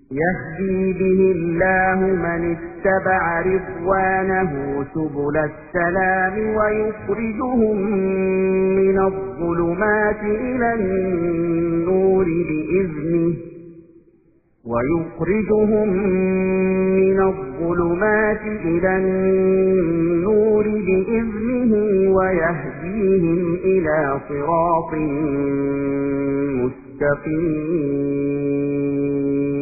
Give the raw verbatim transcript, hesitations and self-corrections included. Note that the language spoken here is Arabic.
يهدي به الله من اتبع رضوانه سبل السلام ويخرجهم من الظلمات إلى النور بإذنه ويخرجهم من الظلمات إلى النور بإذنه ويهديهم إلى صراط مستقيم.